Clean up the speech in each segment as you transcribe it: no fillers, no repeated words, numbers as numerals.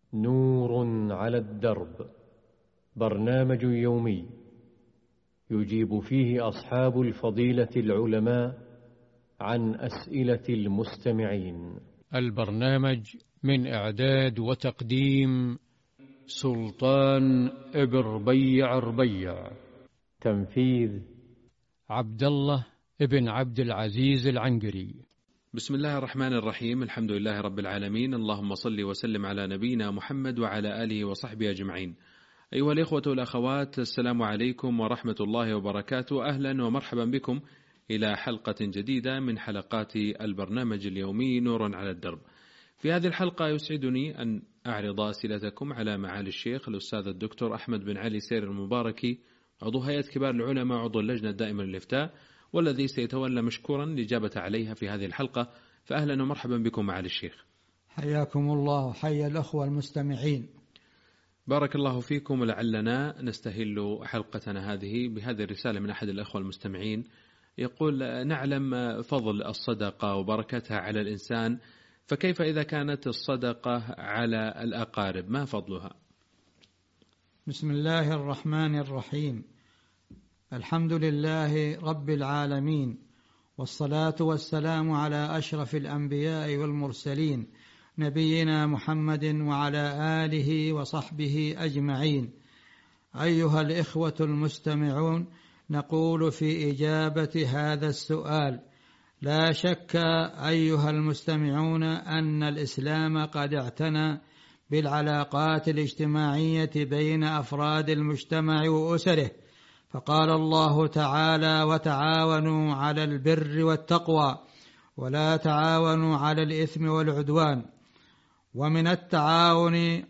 نور على الدرب، برنامج يومي يجيب فيه أصحاب الفضيلة العلماء عن أسئلة المستمعين. البرنامج من إعداد وتقديم سلطان ابن ربيع، تنفيذ عبد الله ابن عبد العزيز العنقري. بسم الله الرحمن الرحيم، الحمد لله رب العالمين، اللهم صل وسلم على نبينا محمد وعلى آله وصحبه أجمعين. أيها الإخوة والأخوات، السلام عليكم ورحمة الله وبركاته. أهلا ومرحبا بكم إلى حلقة جديدة من حلقات البرنامج اليومي نور على الدرب. في هذه الحلقة يسعدني أن أعرض أسئلتكم على معالي الشيخ الأستاذ الدكتور أحمد بن علي سير المباركي، عضو هيئة كبار العلماء، عضو اللجنة الدائمة للإفتاء، والذي سيتولى مشكورا الإجابة عليها في هذه الحلقة. فأهلا ومرحبا بكم معالي الشيخ. حياكم الله وحيا الأخوة المستمعين. بارك الله فيكم. ولعلنا نستهل حلقتنا هذه بهذه الرسالة من أحد الأخوة المستمعين، يقول: نعلم فضل الصدقة وبركتها على الإنسان، فكيف إذا كانت الصدقة على الأقارب، ما فضلها؟ بسم الله الرحمن الرحيم، الحمد لله رب العالمين، والصلاة والسلام على أشرف الأنبياء والمرسلين، نبينا محمد وعلى آله وصحبه أجمعين. أيها الإخوة المستمعون، نقول في إجابة هذا السؤال: لا شك أيها المستمعون أن الإسلام قد اعتنى بالعلاقات الاجتماعية بين أفراد المجتمع وأسره، فقال الله تعالى: وتعاونوا على البر والتقوى ولا تعاونوا على الإثم والعدوان. ومن التعاون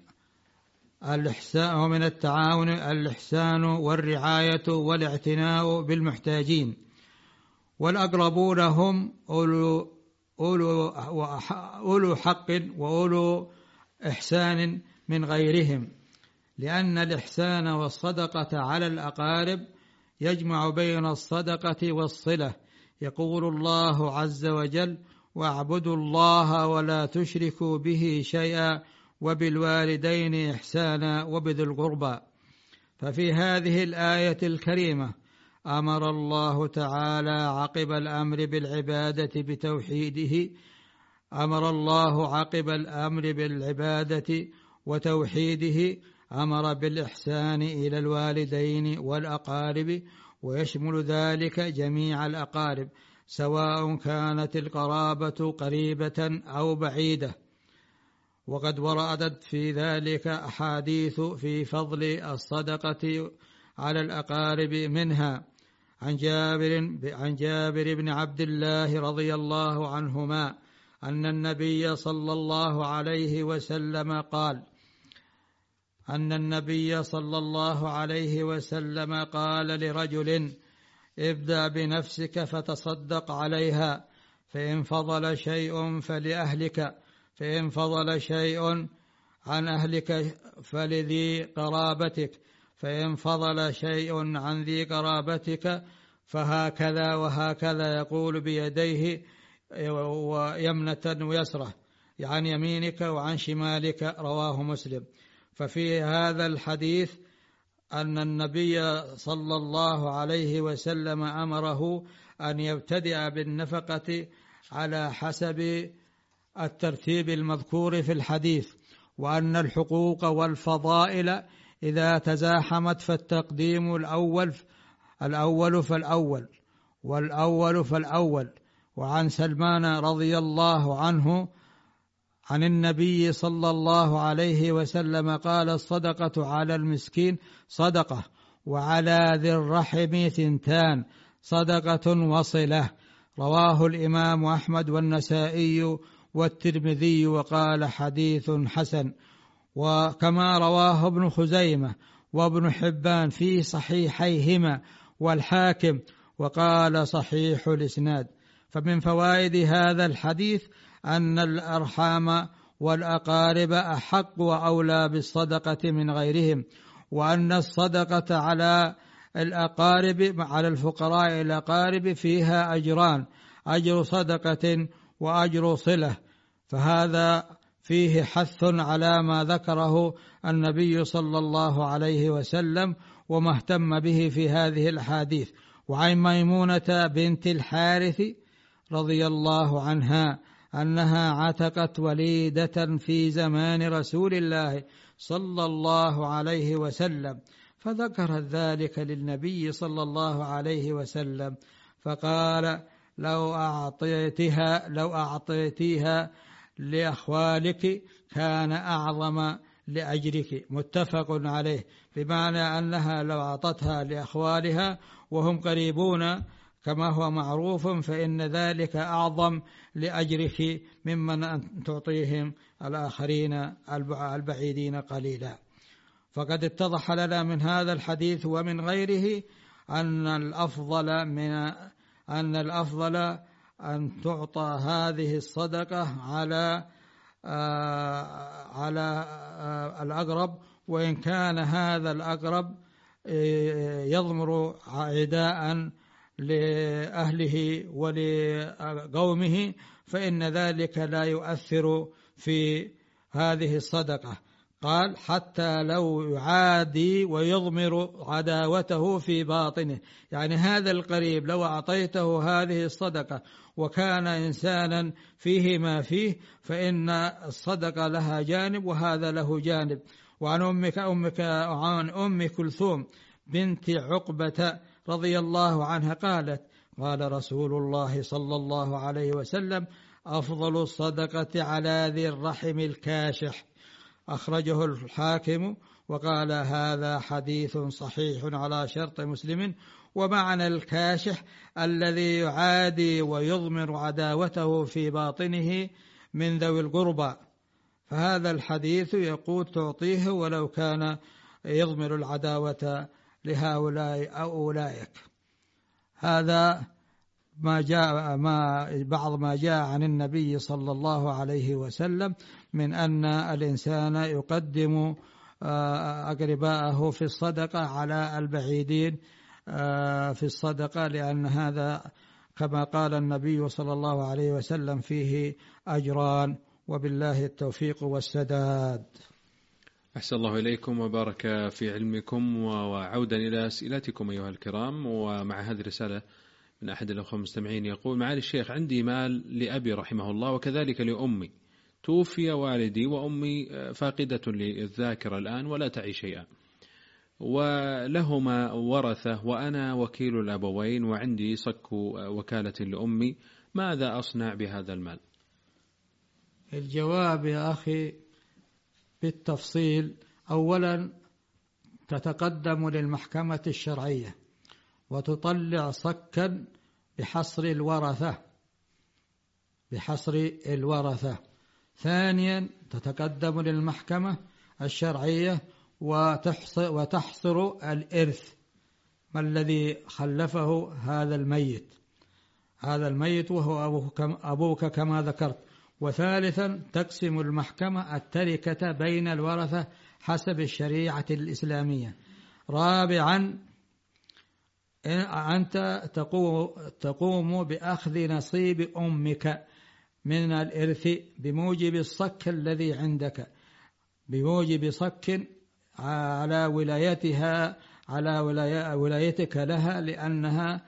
الإحسان والرعاية والاعتناء بالمحتاجين، والأقربون هم أولو حق وأولو إحسان من غيرهم، لأن الإحسان والصدقة على الأقارب يجمع بين الصدقة والصلة. يقول الله عز وجل: واعبدوا الله ولا تشركوا به شيئا وبالوالدين إحسانا وبذي القربى. ففي هذه الآية الكريمة أمر الله تعالى عقب الأمر بالعبادة بتوحيده، أمر الله عقب الأمر بالعبادة وتوحيده أمر بالإحسان إلى الوالدين والأقارب، ويشمل ذلك جميع الأقارب سواء كانت القرابة قريبة أو بعيدة. وقد وردت في ذلك أحاديث في فضل الصدقة على الأقارب، منها عن جابر بن عبد الله رضي الله عنهما أن النبي صلى الله عليه وسلم قال لرجل: ابدأ بنفسك فتصدق عليها، فإن فضل شيء فلأهلك، فإن فضل شيء عن أهلك فلذي قرابتك، فإن فضل شيء عن ذي قرابتك فهكذا وهكذا، يقول بيديه ويمنة ويسرة، عن يمينك وعن شمالك، رواه مسلم. ففي هذا الحديث أن النبي صلى الله عليه وسلم أمره أن يبتدأ بالنفقة على حسب الترتيب المذكور في الحديث، وأن الحقوق والفضائل إذا تزاحمت فالتقديم الأول فالأول. وعن سلمان رضي الله عنه عن النبي صلى الله عليه وسلم قال: الصدقة على المسكين صدقة، وعلى ذي الرحم ثنتان، صدقة وصلة. رواه الإمام أحمد والنسائي والترمذي، وقال: حديث حسن. وكما رواه ابن خزيمة وابن حبان في صحيحيهما والحاكم، وقال: صحيح الإسناد. فمن فوائد هذا الحديث أن الأرحام والأقارب أحق وأولى بالصدقة من غيرهم، وأن الصدقة على الأقارب على الفقراء الأقارب فيها أجران: أجر صدقة وأجر صلة. فهذا فيه حث على ما ذكره النبي صلى الله عليه وسلم وما اهتم به في هذه الأحاديث. وعن ميمونة بنت الحارث رضي الله عنها أنها عتقت وليدة في زمان رسول الله صلى الله عليه وسلم، فذكرت ذلك للنبي صلى الله عليه وسلم فقال: لو أعطيتيها لأخوالك كان أعظم لأجرك. متفق عليه، بمعنى أنها لو أعطتها لأخوالها وهم قريبون كما هو معروف فإن ذلك أعظم لأجرك ممن أن تعطيهم الآخرين البعيدين قليلا. فقد اتضح لنا من هذا الحديث ومن غيره أن الأفضل أن تعطى هذه الصدقة على الأقرب، وإن كان هذا الأقرب يضمر عداء لأهله ولقومه فإن ذلك لا يؤثر في هذه الصدقة. قال: حتى لو يعادي ويضمر عداوته في باطنه، يعني هذا القريب لو أعطيته هذه الصدقة وكان إنسانا فيه ما فيه فإن الصدقة لها جانب وهذا له جانب. وعن عن أم كلثوم بنت عقبة رضي الله عنها قالت: قال رسول الله صلى الله عليه وسلم: أفضل الصدقة على ذي الرحم الكاشح. أخرجه الحاكم وقال: هذا حديث صحيح على شرط مسلم. ومعنى الكاشح الذي يعادي ويضمر عداوته في باطنه من ذوي القربى، فهذا الحديث يقول تعطيه ولو كان يضمر العداوة لهؤلاء أو أولئك. هذا بعض ما جاء عن النبي صلى الله عليه وسلم من أن الإنسان يقدم أقرباءه في الصدقة على البعيدين في الصدقة، لأن هذا كما قال النبي صلى الله عليه وسلم فيه أجران، وبالله التوفيق والسداد. أحسن الله إليكم وبارك في علمكم. وعودا إلى أسئلتكم أيها الكرام، ومع هذه الرسالة من أحد الأخوة المستمعين يقول: معالي الشيخ، عندي مال لأبي رحمه الله وكذلك لأمي، توفي والدي وأمي فاقدة للذاكرة الآن ولا تعي شيئا، ولهما ورثة وأنا وكيل الأبوين وعندي صك وكالة لأمي، ماذا أصنع بهذا المال؟ الجواب يا أخي بالتفصيل. أولا تتقدم للمحكمة الشرعية وتطلع صكا بحصر الورثة. ثانيا تتقدم للمحكمة الشرعية وتحصر الإرث ما الذي خلفه هذا الميت وهو أبوك كما ذكرت. وثالثا تقسم المحكمة التركة بين الورثة حسب الشريعة الإسلامية. رابعا أنت تقوم بأخذ نصيب أمك من الإرث بموجب الصك الذي عندك، بموجب صك على ولايتها على ولايتك لها، لأنها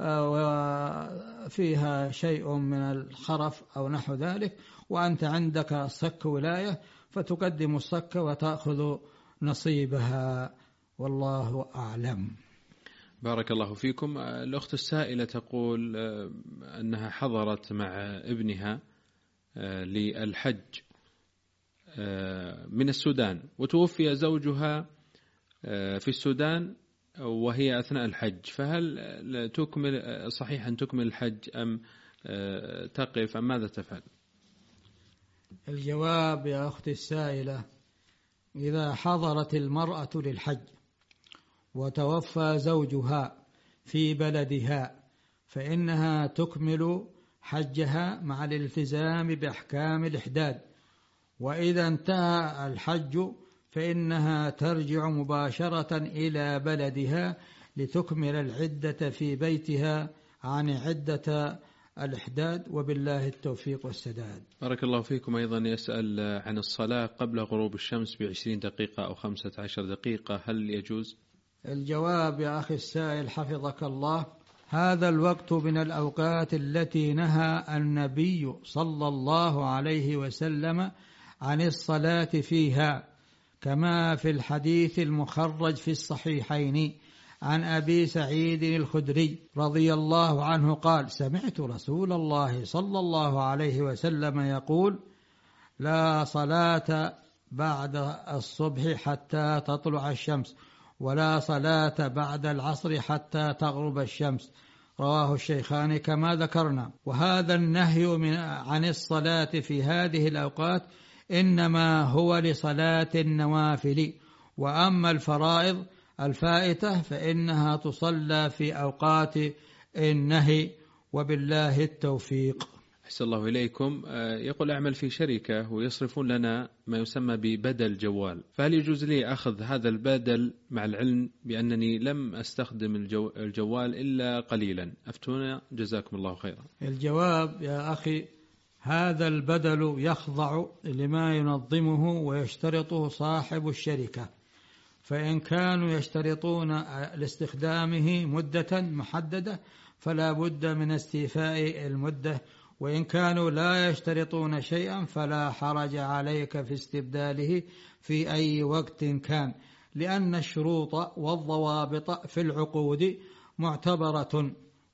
فيها شيء من الخرف أو نحو ذلك، وأنت عندك صك ولاية فتقدم الصك وتأخذ نصيبها، والله أعلم. بارك الله فيكم. الأخت السائلة تقول أنها حضرت مع ابنها للحج من السودان، وتوفي زوجها في السودان وهي أثناء الحج، فهل صحيح أن تكمل الحج أم تقف أم ماذا تفعل؟ الجواب يا أختي السائلة: إذا حضرت المرأة للحج وتوفى زوجها في بلدها فإنها تكمل حجها مع الالتزام بأحكام الإحداد، وإذا انتهى الحج فإنها ترجع مباشرة إلى بلدها لتكمل العدة في بيتها عن عدة الإحداد، وبالله التوفيق والسداد. بارك الله فيكم. أيضا يسأل عن الصلاة قبل غروب الشمس ب20 دقيقة أو 15 دقيقة، هل يجوز؟ الجواب يا أخي السائل حفظك الله، هذا الوقت من الأوقات التي نهى النبي صلى الله عليه وسلم عن الصلاة فيها، كما في الحديث المخرج في الصحيحين عن أبي سعيد الخدري رضي الله عنه قال: سمعت رسول الله صلى الله عليه وسلم يقول: لا صلاة بعد الصبح حتى تطلع الشمس، ولا صلاة بعد العصر حتى تغرب الشمس. رواه الشيخان كما ذكرنا. وهذا النهي عن الصلاة في هذه الأوقات إنما هو لصلاة النوافل، وأما الفرائض الفائتة فإنها تصلى في أوقات النهي، وبالله التوفيق. أحسن الله إليكم. يقول: أعمل في شركة ويصرفون لنا ما يسمى ببدل جوال، فهل يجوز لي أخذ هذا البدل مع العلم بأنني لم أستخدم الجوال إلا قليلا؟ أفتونا جزاكم الله خيرا. الجواب يا أخي، هذا البدل يخضع لما ينظمه ويشترطه صاحب الشركة، فإن كانوا يشترطون لاستخدامه مدة محددة فلا بد من استيفاء المدة، وإن كانوا لا يشترطون شيئا فلا حرج عليك في استبداله في أي وقت كان، لأن الشروط والضوابط في العقود معتبرة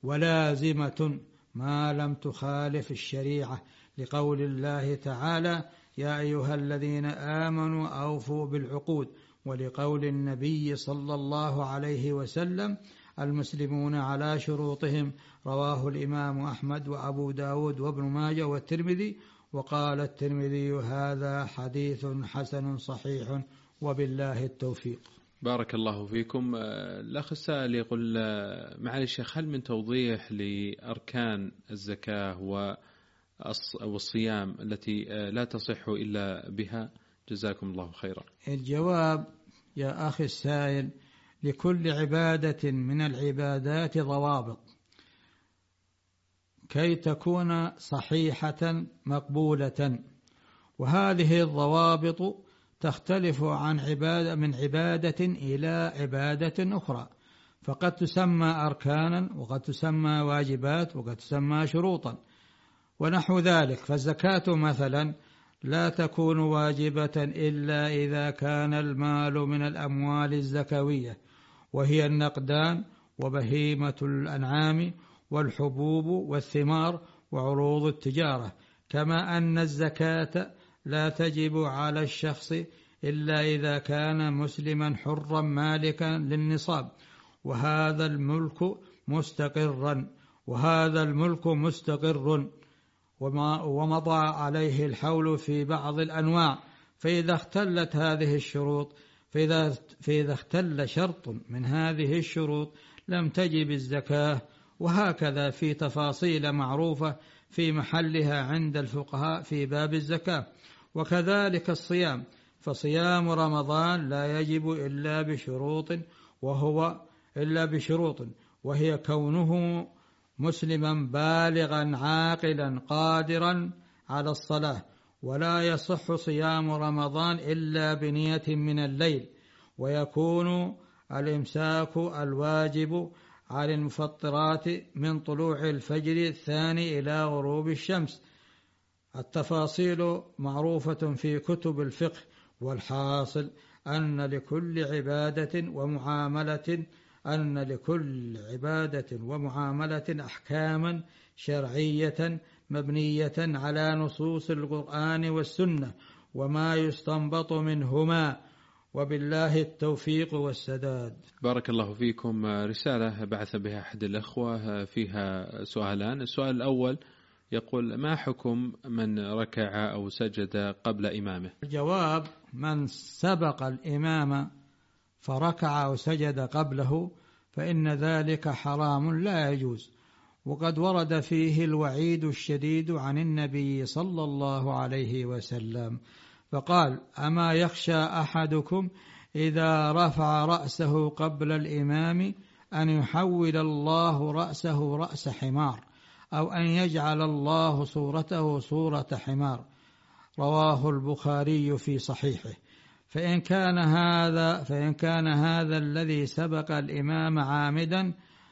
ولازمة ما لم تخالف الشريعة، لقول الله تعالى: يا أيها الذين آمنوا أوفوا بالعقود، ولقول النبي صلى الله عليه وسلم: المسلمون على شروطهم. رواه الإمام أحمد وأبو داود وابن ماجه والترمذي. وقال الترمذي: هذا حديث حسن صحيح، وبالله التوفيق. بارك الله فيكم. الأخ السائل يقول: معالي الشيخ، هل من توضيح لأركان الزكاة والصيام التي لا تصح إلا بها؟ جزاكم الله خيرا. الجواب يا أخي السائل، لكل عبادة من العبادات ضوابط كي تكون صحيحة مقبولة، وهذه الضوابط تختلف عن من عبادة إلى عبادة أخرى، فقد تسمى أركانا، وقد تسمى واجبات، وقد تسمى شروطا ونحو ذلك. فالزكاة مثلا لا تكون واجبة إلا إذا كان المال من الأموال الزكوية، وهي النقدان وبهيمة الأنعام والحبوب والثمار وعروض التجارة، كما أن الزكاة لا تجب على الشخص إلا إذا كان مسلما حرا مالكا للنصاب، وهذا الملك مستقر ومضى عليه الحول في بعض الأنواع، فإذا اختلت هذه الشروط فإذا اختل شرط من هذه الشروط لم تجب الزكاة، وهكذا في تفاصيل معروفة في محلها عند الفقهاء في باب الزكاة. وكذلك الصيام، فصيام رمضان لا يجب إلا بشروط وهي كونه مسلما بالغا عاقلا قادرا على الصلاة، ولا يصح صيام رمضان إلا بنية من الليل، ويكون الإمساك الواجب على المفطرات من طلوع الفجر الثاني إلى غروب الشمس. التفاصيل معروفة في كتب الفقه، والحاصل أن لكل عبادة ومعاملة أحكاما شرعية مبنية على نصوص القرآن والسنة وما يستنبط منهما، وبالله التوفيق والسداد. بارك الله فيكم. رسالة بعث بها أحد الأخوة فيها سؤالان. السؤال الأول يقول: ما حكم من ركع أو سجد قبل إمامه؟ الجواب: من سبق الإمام فركع أو سجد قبله فإن ذلك حرام لا يجوز، وقد ورد فيه الوعيد الشديد عن النبي صلى الله عليه وسلم، فقال: أما يخشى أحدكم إذا رفع رأسه قبل الإمام أن يحول الله رأسه رأس حمار، أو أن يجعل الله صورته صورة حمار. رواه البخاري في صحيحه. فإن كان هذا الذي سبق الإمام عامدا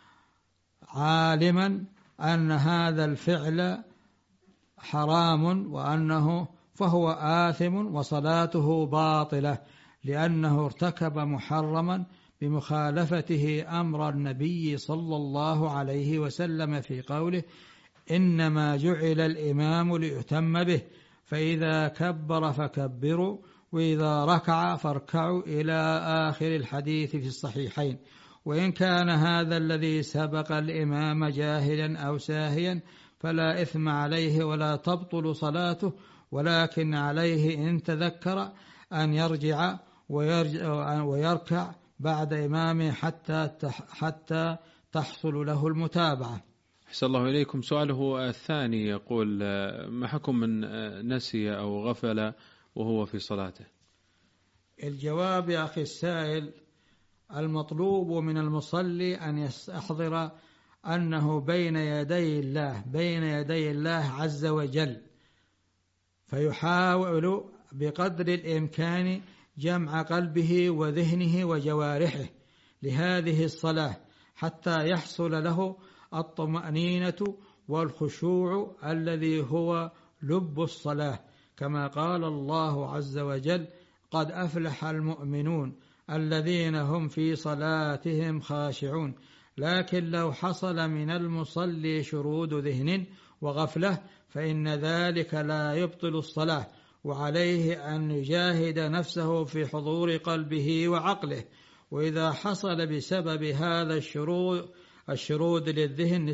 عالما أن هذا الفعل حرام وأنه فهو آثم وصلاته باطلة، لأنه ارتكب محرما بمخالفته أمر النبي صلى الله عليه وسلم في قوله: إنما جعل الإمام ليؤتم به، فإذا كبر فكبروا، وإذا ركع فاركعوا، إلى آخر الحديث في الصحيحين. وإن كان هذا الذي سبق الإمام جاهلا أو ساهيا فلا إثم عليه ولا تبطل صلاته، ولكن عليه إن تذكر أن يرجع ويركع بعد إمامه حتى تحصل له المتابعة. أحسن الله إليكم. سؤاله الثاني يقول: ما حكم من نسي أو غفل وهو في صلاته؟ الجواب يا أخي السائل: المطلوب من المصلي أن يستحضر أنه بين يدي الله عز وجل، فيحاول بقدر الإمكان جمع قلبه وذهنه وجوارحه لهذه الصلاة حتى يحصل له الطمأنينة والخشوع الذي هو لب الصلاة، كما قال الله عز وجل: قد أفلح المؤمنون الذين هم في صلاتهم خاشعون. لكن لو حصل من المصلي شرود ذهن وغفلة فإن ذلك لا يبطل الصلاة، وعليه أن يجاهد نفسه في حضور قلبه وعقله. وإذا حصل بسبب هذا الشرود للذهن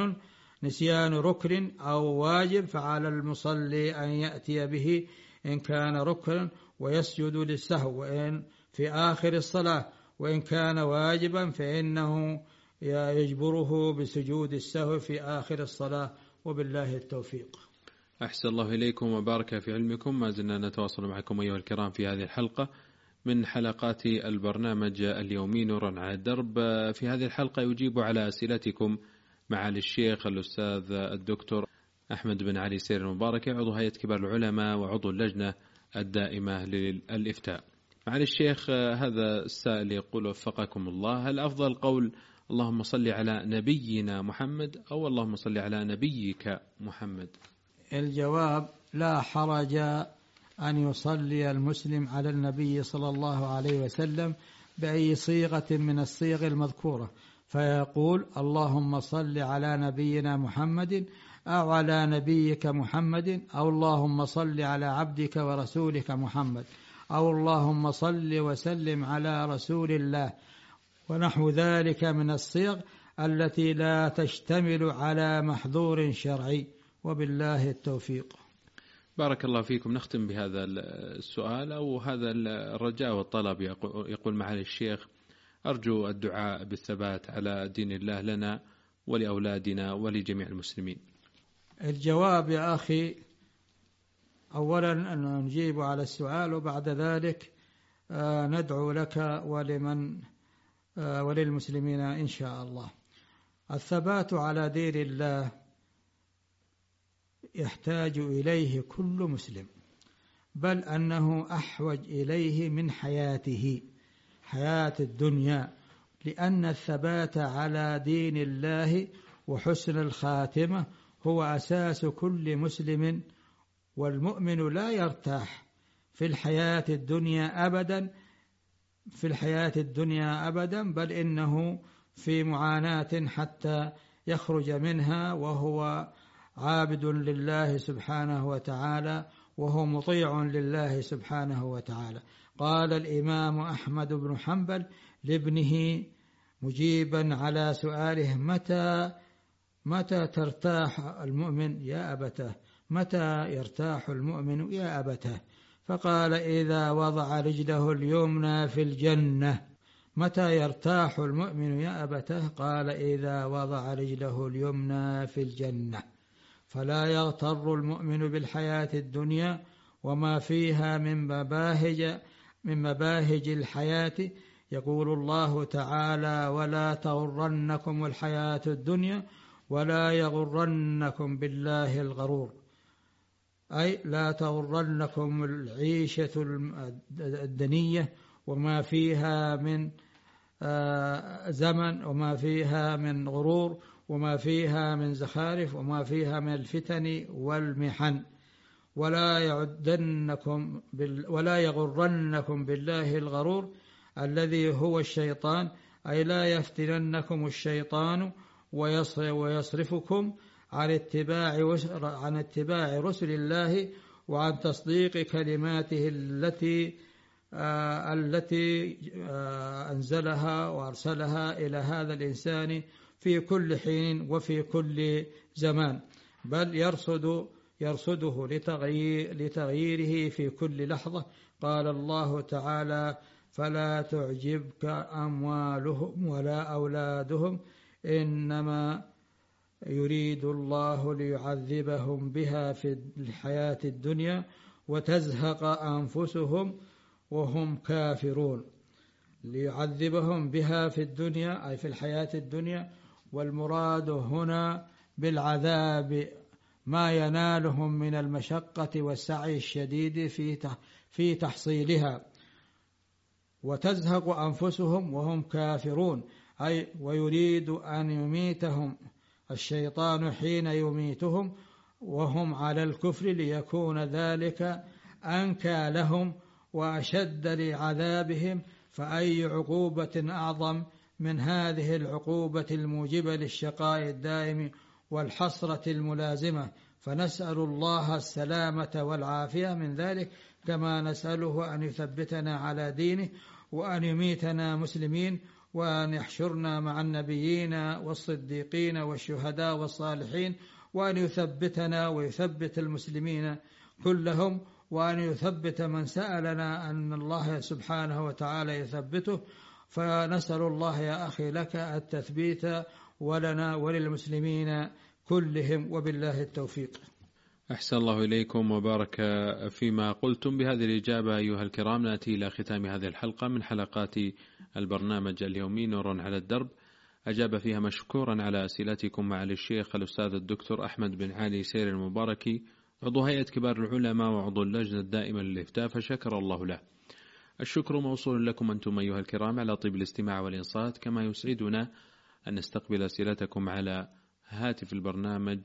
نسيان ركن أو واجب، فعلى المصلي أن يأتي به إن كان ركنا ويسجد للسهو وإن في آخر الصلاة، وإن كان واجبا فإنه يجبره بسجود السهو في آخر الصلاة، وبالله التوفيق. أحسن الله إليكم وبارك في علمكم. ما زلنا نتواصل معكم أيها الكرام في هذه الحلقة من حلقات البرنامج اليومي نور على الدرب. في هذه الحلقة يجيب على أسئلتكم معالي الشيخ الأستاذ الدكتور أحمد بن علي سير المبارك، عضو هيئة كبار العلماء وعضو اللجنة الدائمة للإفتاء. معالي الشيخ، هذا السائل يقول: وفقكم الله، هل أفضل قول اللهم صل على نبينا محمد أو اللهم صل على نبيك محمد؟ الجواب: لا حرج أن يصلي المسلم على النبي صلى الله عليه وسلم بأي صيغة من الصيغ المذكورة، فيقول: اللهم صل على نبينا محمد أو على نبيك محمد، أو اللهم صل على عبدك ورسولك محمد، أو اللهم صل وسلم على رسول الله، ونحو ذلك من الصيغ التي لا تشتمل على محظور شرعي، وبالله التوفيق. بارك الله فيكم. نختم بهذا السؤال أو هذا الرجاء والطلب. يقول معالي الشيخ: أرجو الدعاء بالثبات على دين الله لنا ولأولادنا ولجميع المسلمين. الجواب يا أخي: أولا أن نجيب على السؤال، وبعد ذلك ندعو لك وللمسلمين إن شاء الله. الثبات على دين الله يحتاج إليه كل مسلم، بل أنه أحوج إليه من حياة الدنيا، لأن الثبات على دين الله وحسن الخاتمة هو أساس كل مسلم. والمؤمن لا يرتاح في الحياة الدنيا أبدا، بل إنه في معاناة حتى يخرج منها وهو عابد لله سبحانه وتعالى، وهو مطيع لله سبحانه وتعالى. قال الإمام أحمد بن حنبل لابنه مجيبا على سؤاله: متى ترتاح المؤمن يا أبتاه؟ متى يرتاح المؤمن يا أبتاه؟ فقال: إذا وضع رجله اليمنى في الجنة. متى يرتاح المؤمن يا أبتاه؟ قال: إذا وضع رجله اليمنى في الجنة. فلا يغتر المؤمن بالحياة الدنيا وما فيها من مباهج الحياة. يقول الله تعالى: ولا تغرنكم الحياة الدنيا ولا يغرنكم بالله الغرور، أي لا تغرنكم العيشة الدنية وما فيها من زمن، وما فيها من غرور، وما فيها من زخارف، وما فيها من الفتن والمحن. ولا يغرنكم بالله الغرور الذي هو الشيطان، أي لا يفتننكم الشيطان ويصرفكم عن اتباع رسل الله وعن تصديق كلماته التي أنزلها وأرسلها إلى هذا الإنسان في كل حين وفي كل زمان، بل يرصده لتغييره في كل لحظة. قال الله تعالى: فلا تعجبك أموالهم ولا أولادهم إنما يريد الله ليعذبهم بها في الحياة الدنيا وتزهق أنفسهم وهم كافرون. ليعذبهم بها في الدنيا أي في الحياة الدنيا، والمراد هنا بالعذاب ما ينالهم من المشقة والسعي الشديد في تحصيلها. وتزهق أنفسهم وهم كافرون، أي ويريد أن يميتهم الشيطان حين يميتهم وهم على الكفر، ليكون ذلك أنكى لهم وأشد لعذابهم. فأي عقوبة أعظم من هذه العقوبة الموجبة للشقاء الدائم والحسرة الملازمة؟ فنسأل الله السلامة والعافية من ذلك، كما نسأله أن يثبتنا على دينه، وأن يميتنا مسلمين، وأن يحشرنا مع النبيين والصديقين والشهداء والصالحين، وأن يثبتنا ويثبت المسلمين كلهم، وأن يثبت من سألنا أن الله سبحانه وتعالى يثبته. فنسأل الله يا أخي لك التثبيت ولنا وللمسلمين كلهم، وبالله التوفيق. أحسن الله إليكم وبارك فيما قلتم. بهذه الإجابة أيها الكرام نأتي إلى ختام هذه الحلقة من حلقات البرنامج اليومي نور على الدرب، أجاب فيها مشكورا على أسئلتكم معالي الشيخ الأستاذ الدكتور أحمد بن علي سير المباركي، عضو هيئة كبار العلماء وعضو اللجنة الدائمة للإفتاء، فشكر الله له. الشكر موصول لكم أنتم أيها الكرام على طيب الاستماع والإنصات، كما يسعدنا أن نستقبل أسئلتكم على هاتف البرنامج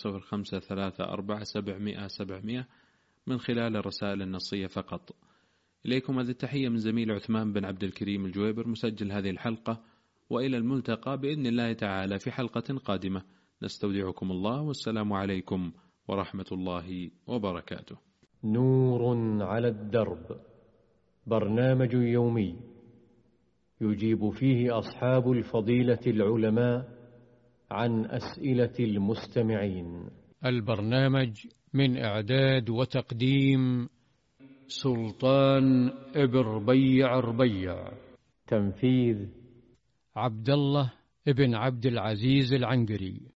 0534700700 من خلال الرسائل النصية فقط. إليكم هذه التحية من زميل عثمان بن عبد الكريم الجويبر مسجل هذه الحلقة، وإلى الملتقى بإذن الله تعالى في حلقة قادمة. نستودعكم الله، والسلام عليكم ورحمة الله وبركاته. نور على الدرب، برنامج يومي يجيب فيه أصحاب الفضيلة العلماء عن أسئلة المستمعين. البرنامج من إعداد وتقديم سلطان ابن ربيع، تنفيذ عبد الله ابن عبد العزيز العنقري.